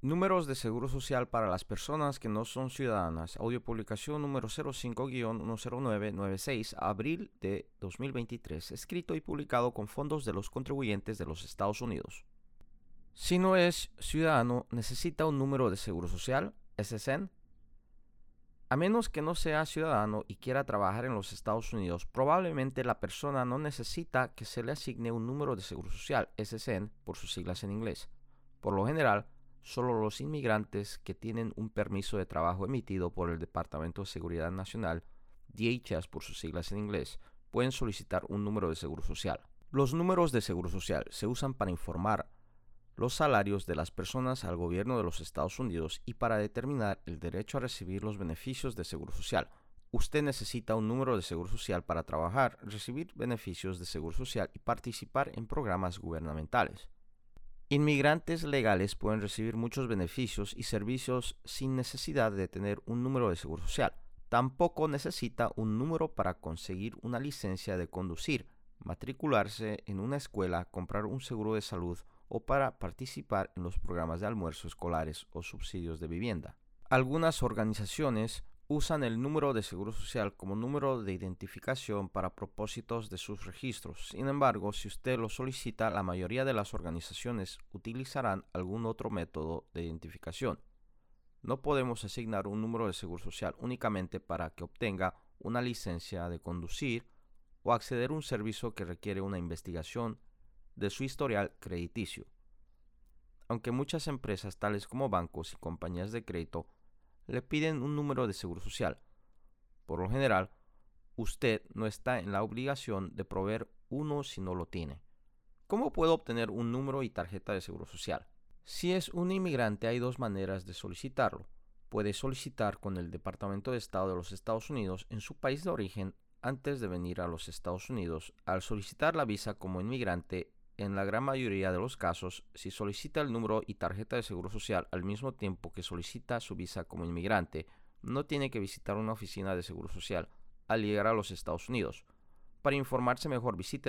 Números de seguro social para las personas que no son ciudadanas. Audio publicación número 05-10996, abril de 2023. Escrito y publicado con fondos de los contribuyentes de los Estados Unidos. Si no es ciudadano, necesita un número de seguro social, SSN. A menos que no sea ciudadano y quiera trabajar en los Estados Unidos, probablemente la persona no necesita que se le asigne un número de seguro social, SSN, por sus siglas en inglés. Por lo general, solo los inmigrantes que tienen un permiso de trabajo emitido por el Departamento de Seguridad Nacional, DHS por sus siglas en inglés, pueden solicitar un número de seguro social. Los números de seguro social se usan para informar los salarios de las personas al gobierno de los Estados Unidos y para determinar el derecho a recibir los beneficios de seguro social. Usted necesita un número de seguro social para trabajar, recibir beneficios de seguro social y participar en programas gubernamentales. Inmigrantes legales pueden recibir muchos beneficios y servicios sin necesidad de tener un número de seguro social. Tampoco necesita un número para conseguir una licencia de conducir, matricularse en una escuela, comprar un seguro de salud o para participar en los programas de almuerzo escolares o subsidios de vivienda. Algunas organizaciones usan el número de seguro social como número de identificación para propósitos de sus registros. Sin embargo, si usted lo solicita, la mayoría de las organizaciones utilizarán algún otro método de identificación. No podemos asignar un número de seguro social únicamente para que obtenga una licencia de conducir o acceder a un servicio que requiere una investigación de su historial crediticio. Aunque muchas empresas tales como bancos y compañías de crédito le piden un número de seguro social, por lo general, usted no está en la obligación de proveer uno si no lo tiene. ¿Cómo puedo obtener un número y tarjeta de seguro social? Si es un inmigrante, hay dos maneras de solicitarlo. Puede solicitar con el Departamento de Estado de los Estados Unidos en su país de origen antes de venir a los Estados Unidos. Al solicitar la visa como inmigrante, en la gran mayoría de los casos, si solicita el número y tarjeta de seguro social al mismo tiempo que solicita su visa como inmigrante, no tiene que visitar una oficina de seguro social al llegar a los Estados Unidos. Para informarse mejor, visite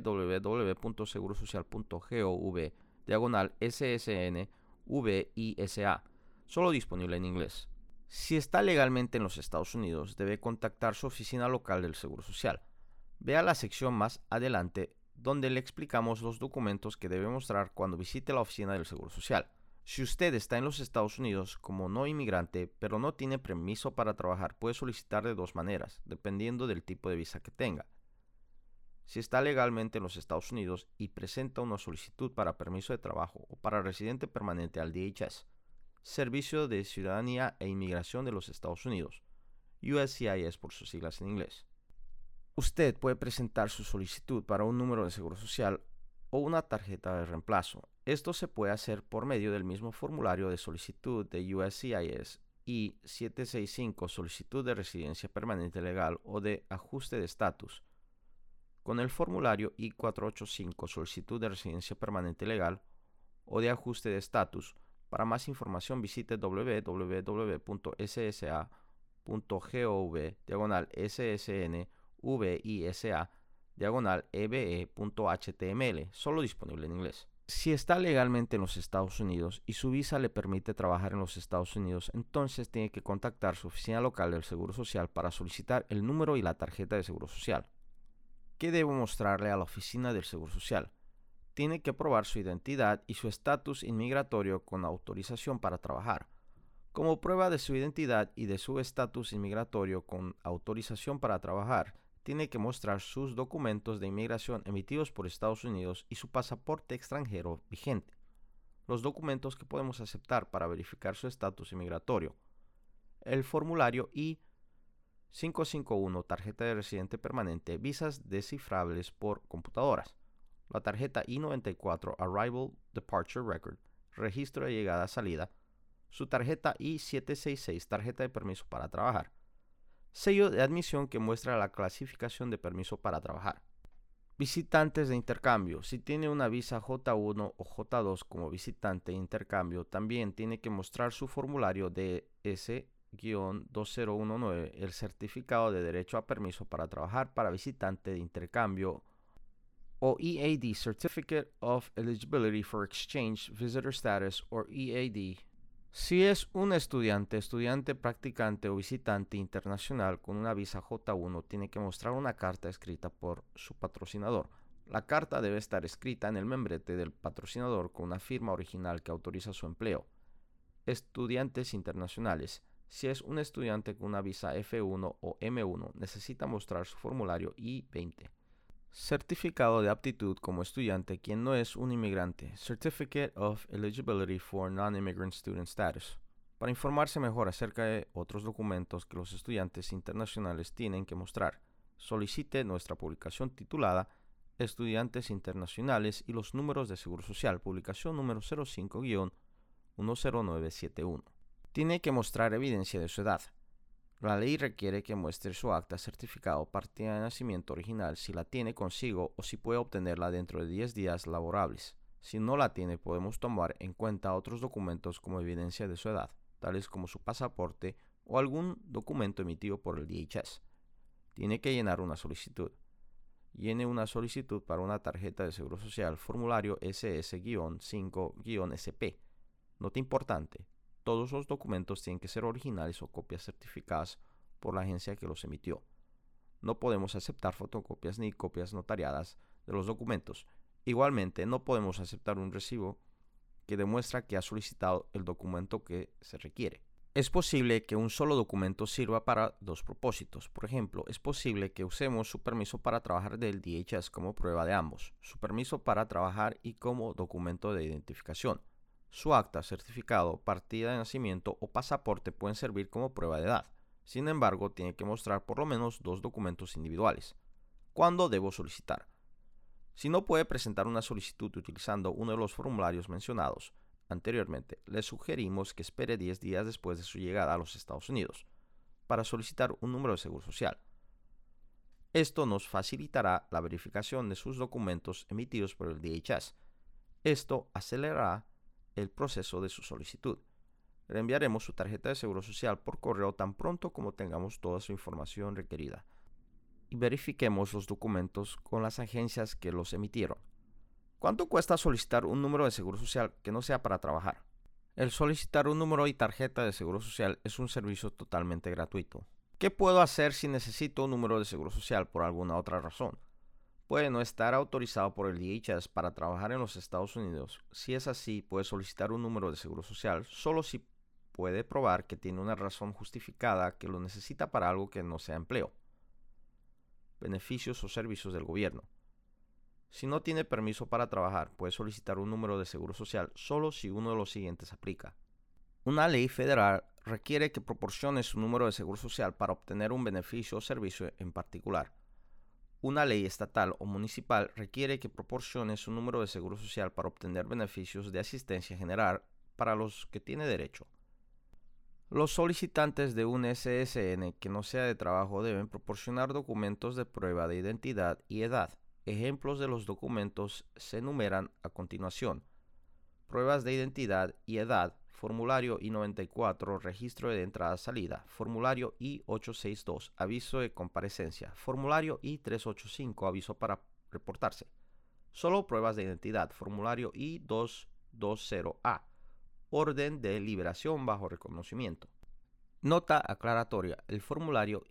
www.segurosocial.gov/SSN-VISA, solo disponible en inglés. Si está legalmente en los Estados Unidos, debe contactar su oficina local del Seguro Social. Vea la sección más adelante donde le explicamos los documentos que debe mostrar cuando visite la oficina del Seguro Social. Si usted está en los Estados Unidos como no inmigrante, pero no tiene permiso para trabajar, puede solicitar de dos maneras, dependiendo del tipo de visa que tenga. Si está legalmente en los Estados Unidos y presenta una solicitud para permiso de trabajo o para residente permanente al DHS, Servicio de Ciudadanía e Inmigración de los Estados Unidos, USCIS por sus siglas en inglés. Usted puede presentar su solicitud para un número de seguro social o una tarjeta de reemplazo. Esto se puede hacer por medio del mismo formulario de solicitud de USCIS I-765, solicitud de residencia permanente legal o de ajuste de estatus, con el formulario I-485, solicitud de residencia permanente legal o de ajuste de estatus. Para más información visite www.ssa.gov/ssn VISA/EBE.html, solo disponible en inglés. Si está legalmente en los Estados Unidos y su visa le permite trabajar en los Estados Unidos, entonces tiene que contactar su oficina local del Seguro Social para solicitar el número y la tarjeta de Seguro Social. ¿Qué debo mostrarle a la oficina del Seguro Social? Tiene que probar su identidad y su estatus inmigratorio con autorización para trabajar. Como prueba de su identidad y de su estatus inmigratorio con autorización para trabajar, tiene que mostrar sus documentos de inmigración emitidos por Estados Unidos y su pasaporte extranjero vigente. Los documentos que podemos aceptar para verificar su estatus inmigratorio: el formulario I-551, tarjeta de residente permanente, visas descifrables por computadoras; la tarjeta I-94, Arrival Departure Record, registro de llegada-salida; su tarjeta I-766, tarjeta de permiso para trabajar; sello de admisión que muestra la clasificación de permiso para trabajar. Visitantes de intercambio. Si tiene una visa J1 o J2 como visitante de intercambio, también tiene que mostrar su formulario DS-2019, el certificado de derecho a permiso para trabajar para visitante de intercambio, o EAD, Certificate of Eligibility for Exchange Visitor Status, or EAD, Si es un estudiante, practicante o visitante internacional con una visa J1, tiene que mostrar una carta escrita por su patrocinador. La carta debe estar escrita en el membrete del patrocinador con una firma original que autoriza su empleo. Estudiantes internacionales. Si es un estudiante con una visa F1 o M1, necesita mostrar su formulario I-20. Certificado de aptitud como estudiante quien no es un inmigrante. Certificate of Eligibility for Non-Immigrant Student Status. Para informarse mejor acerca de otros documentos que los estudiantes internacionales tienen que mostrar, solicite nuestra publicación titulada Estudiantes Internacionales y los números de Seguro Social, publicación número 05-10971. Tiene que mostrar evidencia de su edad. La ley requiere que muestre su acta, certificado, partida de nacimiento original si la tiene consigo o si puede obtenerla dentro de 10 días laborables. Si no la tiene, podemos tomar en cuenta otros documentos como evidencia de su edad, tales como su pasaporte o algún documento emitido por el DHS. Tiene que llenar una solicitud. Llene una solicitud para una tarjeta de seguro social, formulario SS-5-SP. Nota importante. Todos los documentos tienen que ser originales o copias certificadas por la agencia que los emitió. No podemos aceptar fotocopias ni copias notariadas de los documentos. Igualmente, no podemos aceptar un recibo que demuestra que ha solicitado el documento que se requiere. Es posible que un solo documento sirva para dos propósitos. Por ejemplo, es posible que usemos su permiso para trabajar del DHS como prueba de ambos, su permiso para trabajar y como documento de identificación. Su acta, certificado, partida de nacimiento o pasaporte pueden servir como prueba de edad. Sin embargo, tiene que mostrar por lo menos dos documentos individuales. ¿Cuándo debo solicitar? Si no puede presentar una solicitud utilizando uno de los formularios mencionados anteriormente, le sugerimos que espere 10 días después de su llegada a los Estados Unidos para solicitar un número de seguro social. Esto nos facilitará la verificación de sus documentos emitidos por el DHS. Esto acelerará el proceso de su solicitud. Le enviaremos su tarjeta de seguro social por correo tan pronto como tengamos toda su información requerida y verifiquemos los documentos con las agencias que los emitieron. ¿Cuánto cuesta solicitar un número de seguro social que no sea para trabajar? El solicitar un número y tarjeta de seguro social es un servicio totalmente gratuito. ¿Qué puedo hacer si necesito un número de seguro social por alguna otra razón? Puede no estar autorizado por el DHS para trabajar en los Estados Unidos. Si es así, puede solicitar un número de seguro social solo si puede probar que tiene una razón justificada que lo necesita para algo que no sea empleo, beneficios o servicios del gobierno. Si no tiene permiso para trabajar, puede solicitar un número de seguro social solo si uno de los siguientes aplica. Una ley federal requiere que proporcione su número de seguro social para obtener un beneficio o servicio en particular. Una ley estatal o municipal requiere que proporcione su número de seguro social para obtener beneficios de asistencia general para los que tiene derecho. Los solicitantes de un SSN que no sea de trabajo deben proporcionar documentos de prueba de identidad y edad. Ejemplos de los documentos se enumeran a continuación. Pruebas de identidad y edad, formulario I-94, registro de entrada-salida, formulario I-862, aviso de comparecencia, formulario I-385, aviso para reportarse. Solo pruebas de identidad, formulario I-220A, orden de liberación bajo reconocimiento. Nota aclaratoria, el formulario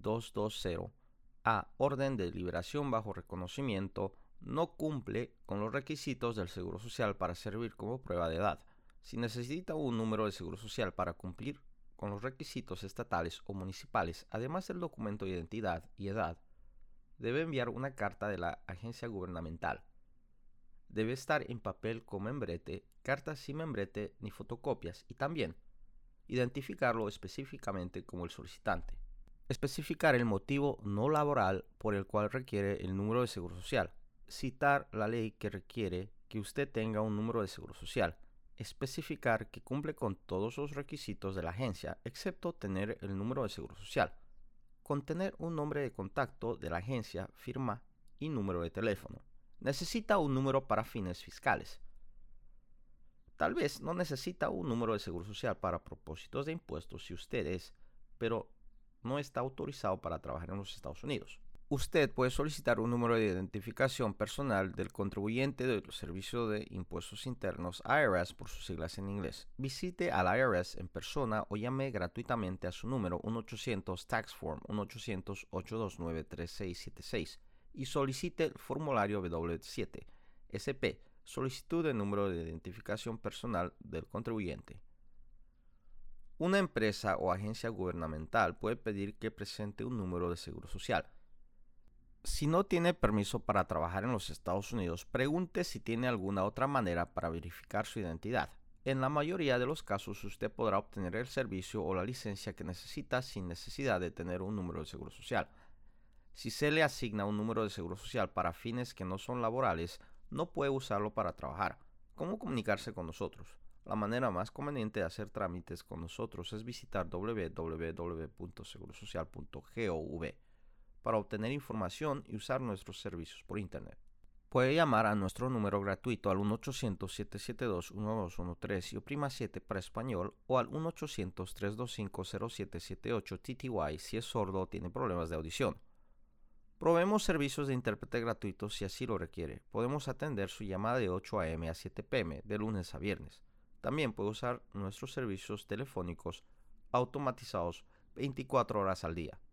I-220A, orden de liberación bajo reconocimiento, no cumple con los requisitos del Seguro Social para servir como prueba de edad. Si necesita un número de seguro social para cumplir con los requisitos estatales o municipales, además del documento de identidad y edad, debe enviar una carta de la agencia gubernamental. Debe estar en papel con membrete, cartas sin membrete ni fotocopias y también identificarlo específicamente como el solicitante. Especificar el motivo no laboral por el cual requiere el número de seguro social. Citar la ley que requiere que usted tenga un número de seguro social. Especificar que cumple con todos los requisitos de la agencia, excepto tener el número de seguro social. Contener un nombre de contacto de la agencia, firma y número de teléfono. Necesita un número para fines fiscales. Tal vez no necesita un número de seguro social para propósitos de impuestos si usted es, pero no está autorizado para trabajar en los Estados Unidos. Usted puede solicitar un número de identificación personal del contribuyente del Servicio de Impuestos Internos IRS por sus siglas en inglés. Visite al IRS en persona o llame gratuitamente a su número 1-800 Tax Form 1-800-829-3676 y solicite el formulario W7 SP, solicitud de número de identificación personal del contribuyente. Una empresa o agencia gubernamental puede pedir que presente un número de seguro social. Si no tiene permiso para trabajar en los Estados Unidos, pregunte si tiene alguna otra manera para verificar su identidad. En la mayoría de los casos, usted podrá obtener el servicio o la licencia que necesita sin necesidad de tener un número de seguro social. Si se le asigna un número de seguro social para fines que no son laborales, no puede usarlo para trabajar. ¿Cómo comunicarse con nosotros? La manera más conveniente de hacer trámites con nosotros es visitar www.segurosocial.gov para obtener información y usar nuestros servicios por Internet. Puede llamar a nuestro número gratuito al 1-800-772-1213 y oprima 7 para español o al 1-800-325-0778 TTY si es sordo o tiene problemas de audición. Proveemos servicios de intérprete gratuitos si así lo requiere. Podemos atender su llamada de 8 a.m. a 7 p.m. de lunes a viernes. También puede usar nuestros servicios telefónicos automatizados 24 horas al día.